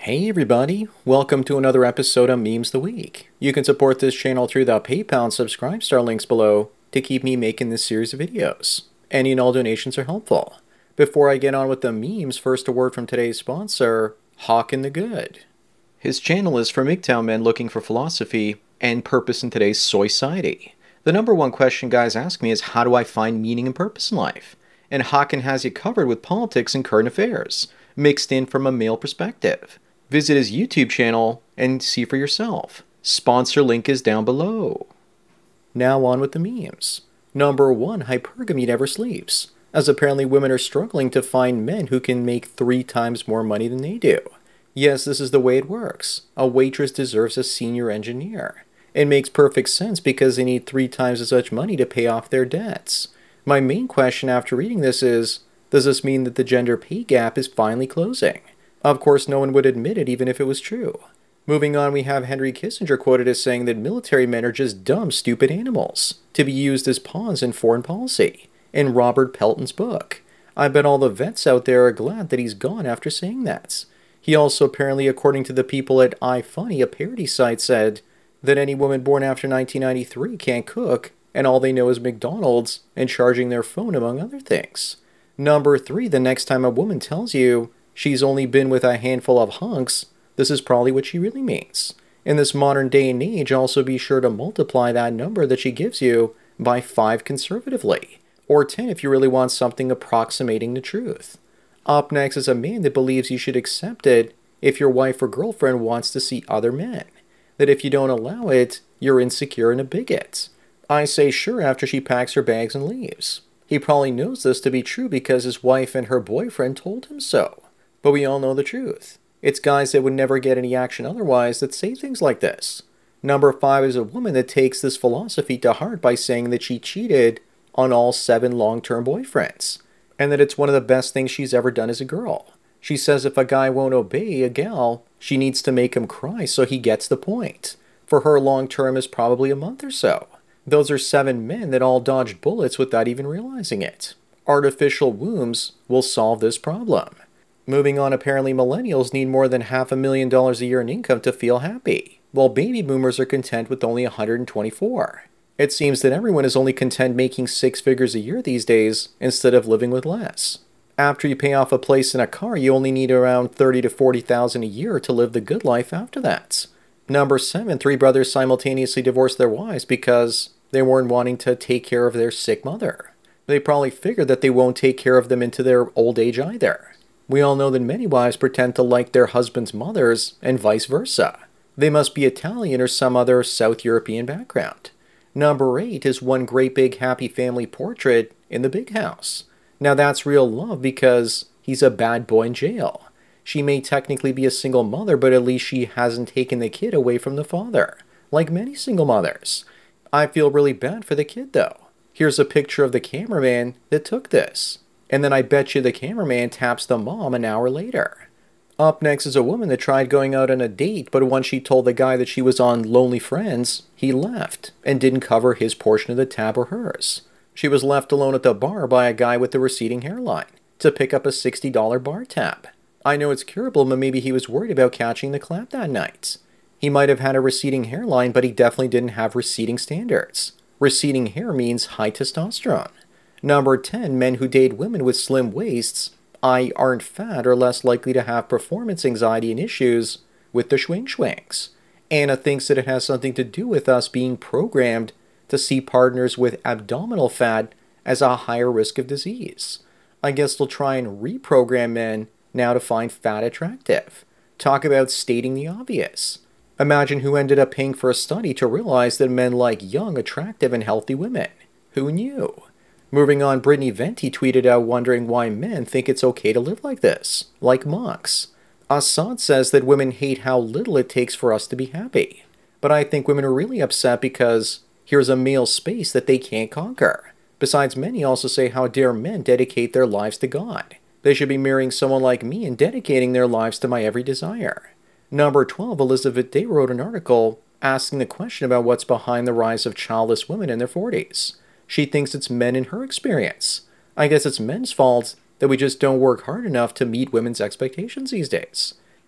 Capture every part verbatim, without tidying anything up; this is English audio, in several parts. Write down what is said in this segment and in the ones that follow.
Hey everybody, welcome to another episode of Memes the Week. You can support this channel through the PayPal and Subscribestar links below to keep me making this series of videos. Any and all donations are helpful. Before I get on with the memes, first a word from today's sponsor, Hawkin the Good. His channel is for M G T O W men looking for philosophy and purpose in today's soy-ciety. The number one question guys ask me is, how do I find meaning and purpose in life? And Hawkin has you covered with politics and current affairs, mixed in from a male perspective. Visit his YouTube channel and see for yourself. Sponsor link is down below. Now on with the memes. Number one, hypergamy never sleeps, as apparently women are struggling to find men who can make three times more money than they do. Yes, this is the way it works. A waitress deserves a senior engineer. It makes perfect sense because they need three times as much money to pay off their debts. My main question after reading this is, does this mean that the gender pay gap is finally closing? Of course, no one would admit it even if it was true. Moving on, we have Henry Kissinger quoted as saying that military men are just dumb, stupid animals, to be used as pawns in foreign policy, in Robert Pelton's book. I bet all the vets out there are glad that he's gone after saying that. He also apparently, according to the people at iFunny, a parody site, said that any woman born after nineteen ninety-three can't cook, and all they know is McDonald's and charging their phone, among other things. Number three, the next time a woman tells you she's only been with a handful of hunks, this is probably what she really means. In this modern day and age, also be sure to multiply that number that she gives you by five conservatively, or ten if you really want something approximating the truth. Up next is a man that believes you should accept it if your wife or girlfriend wants to see other men. That if you don't allow it, you're insecure and a bigot. I say sure after she packs her bags and leaves. He probably knows this to be true because his wife and her boyfriend told him so. But we all know the truth. It's guys that would never get any action otherwise that say things like this. Number five is a woman that takes this philosophy to heart by saying that she cheated on all seven long-term boyfriends, and that it's one of the best things she's ever done as a girl. She says if a guy won't obey a gal, she needs to make him cry so he gets the point. For her, long-term is probably a month or so. Those are seven men that all dodged bullets without even realizing it. Artificial wombs will solve this problem. Moving on, apparently millennials need more than half a million dollars a year in income to feel happy, while baby boomers are content with only one hundred twenty-four. It seems that everyone is only content making six figures a year these days instead of living with less. After you pay off a place and a car, you only need around thirty to forty thousand a year to live the good life after that. Number seven, three brothers simultaneously divorced their wives because they weren't wanting to take care of their sick mother. They probably figured that they won't take care of them into their old age either. We all know that many wives pretend to like their husband's mothers and vice versa. They must be Italian or some other South European background. Number eight is one great big happy family portrait in the big house. Now that's real love because he's a bad boy in jail. She may technically be a single mother, but at least she hasn't taken the kid away from the father, like many single mothers. I feel really bad for the kid though. Here's a picture of the cameraman that took this. And then I bet you the cameraman taps the mom an hour later. Up next is a woman that tried going out on a date, but once she told the guy that she was on Lonely Friends, he left and didn't cover his portion of the tab or hers. She was left alone at the bar by a guy with a receding hairline to pick up a sixty dollar bar tab. I know it's curable, but maybe he was worried about catching the clap that night. He might have had a receding hairline, but he definitely didn't have receding standards. Receding hair means high testosterone. Number ten, men who date women with slim waists, that is aren't fat, are less likely to have performance anxiety and issues with the schwing schwangs. Anna thinks that it has something to do with us being programmed to see partners with abdominal fat as a higher risk of disease. I guess they'll try and reprogram men now to find fat attractive. Talk about stating the obvious. Imagine who ended up paying for a study to realize that men like young, attractive, and healthy women. Who knew? Moving on, Brittany Venti tweeted out wondering why men think it's okay to live like this, like monks. Assad says that women hate how little it takes for us to be happy. But I think women are really upset because here's a male space that they can't conquer. Besides, many also say how dare men dedicate their lives to God. They should be marrying someone like me and dedicating their lives to my every desire. Number twelve, Elizabeth Day wrote an article asking the question about what's behind the rise of childless women in their forties. She thinks it's men in her experience. I guess it's men's fault that we just don't work hard enough to meet women's expectations these days.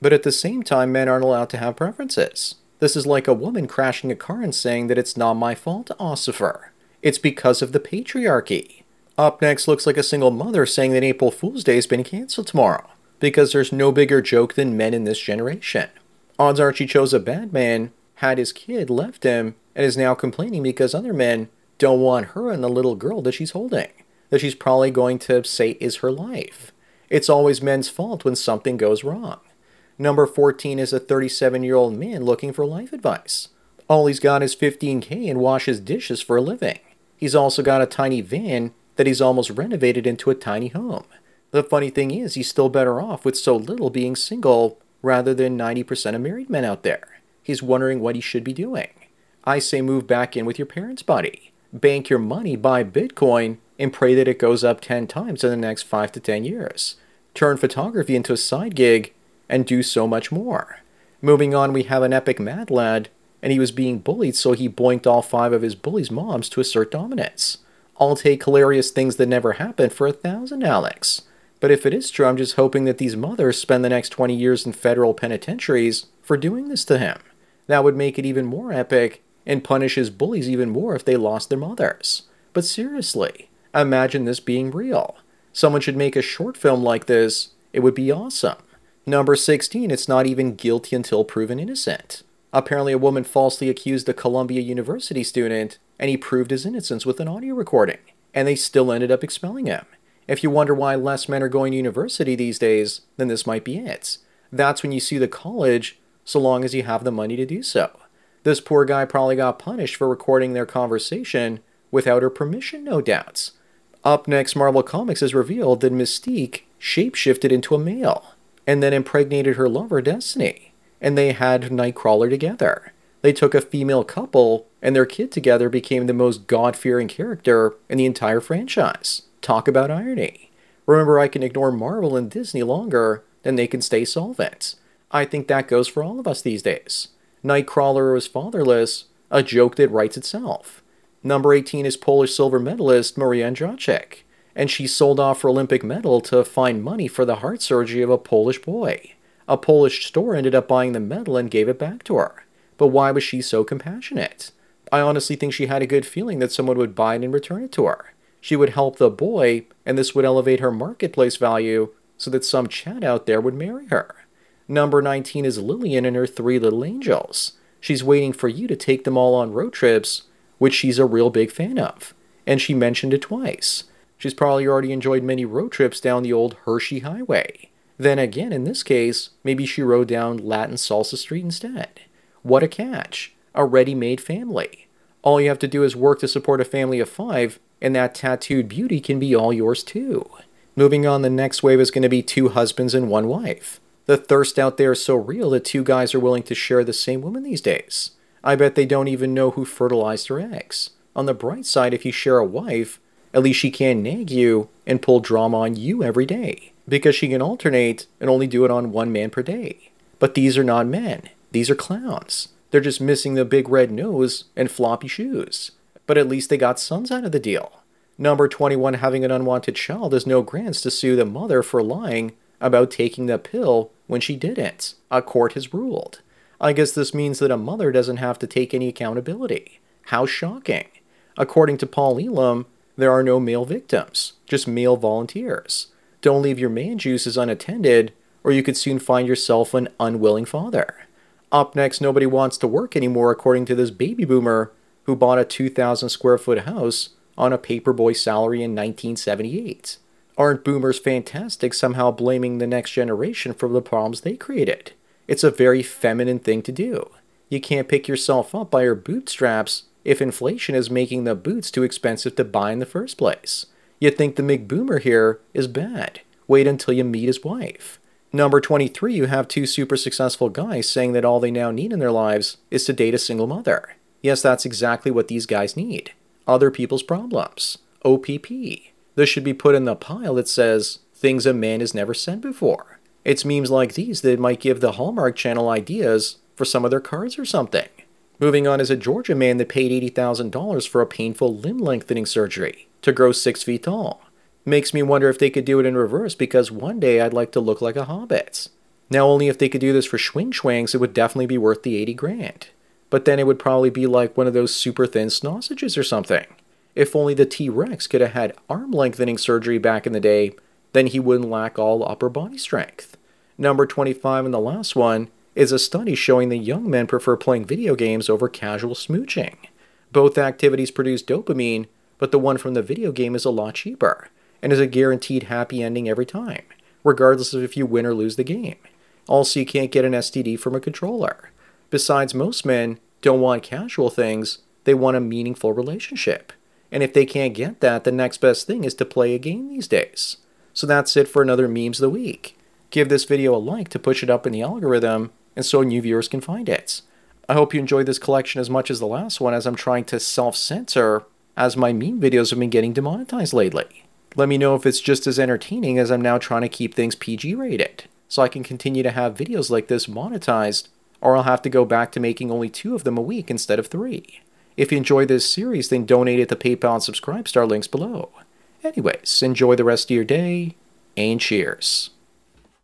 But at the same time, men aren't allowed to have preferences. This is like a woman crashing a car and saying that it's not my fault, Ossifer. It's because of the patriarchy. Up next looks like a single mother saying that April Fool's Day has been cancelled tomorrow, because there's no bigger joke than men in this generation. Odds are she chose a bad man, had his kid, left him, and is now complaining because other men don't want her and the little girl that she's holding, that she's probably going to say is her life. It's always men's fault when something goes wrong. Number fourteen is a thirty-seven-year-old man looking for life advice. All he's got is fifteen K and washes dishes for a living. He's also got a tiny van that he's almost renovated into a tiny home. The funny thing is, he's still better off with so little being single rather than ninety percent of married men out there. He's wondering what he should be doing. I say move back in with your parents, buddy. Bank your money, buy Bitcoin, and pray that it goes up ten times in the next five to ten years. Turn photography into a side gig, and do so much more. Moving on, we have an epic mad lad, and he was being bullied, so he boinked all five of his bullies' moms to assert dominance. I'll take hilarious things that never happened for a thousand, Alex. But if it is true, I'm just hoping that these mothers spend the next twenty years in federal penitentiaries for doing this to him. That would make it even more epic, and punish his bullies even more if they lost their mothers. But seriously, imagine this being real. Someone should make a short film like this. It would be awesome. Number sixteen, it's not even guilty until proven innocent. Apparently a woman falsely accused a Columbia University student, and he proved his innocence with an audio recording, and they still ended up expelling him. If you wonder why less men are going to university these days, then this might be it. That's when you see the college, so long as you have the money to do so. This poor guy probably got punished for recording their conversation without her permission, no doubts. Up next, Marvel Comics has revealed that Mystique shapeshifted into a male, and then impregnated her lover, Destiny, and they had Nightcrawler together. They took a female couple, and their kid together became the most God-fearing character in the entire franchise. Talk about irony. Remember, I can ignore Marvel and Disney longer than they can stay solvent. I think that goes for all of us these days. Nightcrawler was fatherless, a joke that writes itself. Number eighteen is Polish silver medalist Maria Andrzejczyk, and she sold off her Olympic medal to find money for the heart surgery of a Polish boy. A Polish store ended up buying the medal and gave it back to her. But why was she so compassionate? I honestly think she had a good feeling that someone would buy it and return it to her. She would help the boy, and this would elevate her marketplace value so that some Chad out there would marry her. Number nineteen is Lillian and her three little angels. She's waiting for you to take them all on road trips, which she's a real big fan of. And she mentioned it twice. She's probably already enjoyed many road trips down the old Hershey Highway. Then again, in this case, maybe she rode down Latin Salsa Street instead. What a catch. A ready-made family. All you have to do is work to support a family of five, and that tattooed beauty can be all yours too. Moving on, the next wave is going to be two husbands and one wife. The thirst out there is so real that two guys are willing to share the same woman these days. I bet they don't even know who fertilized her eggs. On the bright side, if you share a wife, at least she can't nag you and pull drama on you every day, because she can alternate and only do it on one man per day. But these are not men. These are clowns. They're just missing the big red nose and floppy shoes. But at least they got sons out of the deal. Number twenty-one, having an unwanted child has no grounds to sue the mother for lying about taking the pill when she didn't. A court has ruled. I guess this means that a mother doesn't have to take any accountability. How shocking. According to Paul Elam, there are no male victims, just male volunteers. Don't leave your man juices unattended, or you could soon find yourself an unwilling father. Up next, nobody wants to work anymore according to this baby boomer who bought a two thousand square foot house on a paperboy salary in nineteen seventy-eight. Aren't boomers fantastic, somehow blaming the next generation for the problems they created? It's a very feminine thing to do. You can't pick yourself up by your bootstraps if inflation is making the boots too expensive to buy in the first place. You think the McBoomer here is bad. Wait until you meet his wife. Number twenty-three, you have two super successful guys saying that all they now need in their lives is to date a single mother. Yes, that's exactly what these guys need. Other people's problems. O P P. This should be put in the pile that says, things a man has never said before. It's memes like these that might give the Hallmark Channel ideas for some of their cards or something. Moving on is a Georgia man that paid eighty thousand dollars for a painful limb lengthening surgery to grow six feet tall. Makes me wonder if they could do it in reverse, because one day I'd like to look like a hobbit. Now, only if they could do this for Schwing Schwangs, it would definitely be worth the eighty grand. But then it would probably be like one of those super thin sausages or something. If only the T-Rex could have had arm lengthening surgery back in the day, then he wouldn't lack all upper body strength. Number twenty-five, and the last one, is a study showing that young men prefer playing video games over casual smooching. Both activities produce dopamine, but the one from the video game is a lot cheaper, and is a guaranteed happy ending every time, regardless of if you win or lose the game. Also, you can't get an S T D from a controller. Besides, most men don't want casual things, they want a meaningful relationship. And if they can't get that, the next best thing is to play a game these days. So that's it for another Memes of the Week. Give this video a like to push it up in the algorithm, and so new viewers can find it. I hope you enjoyed this collection as much as the last one, as I'm trying to self-censor as my meme videos have been getting demonetized lately. Let me know if it's just as entertaining, as I'm now trying to keep things P G rated, so I can continue to have videos like this monetized, or I'll have to go back to making only two of them a week instead of three. If you enjoyed this series, then donate it to PayPal and Subscribestar links below. Anyways, enjoy the rest of your day, and cheers.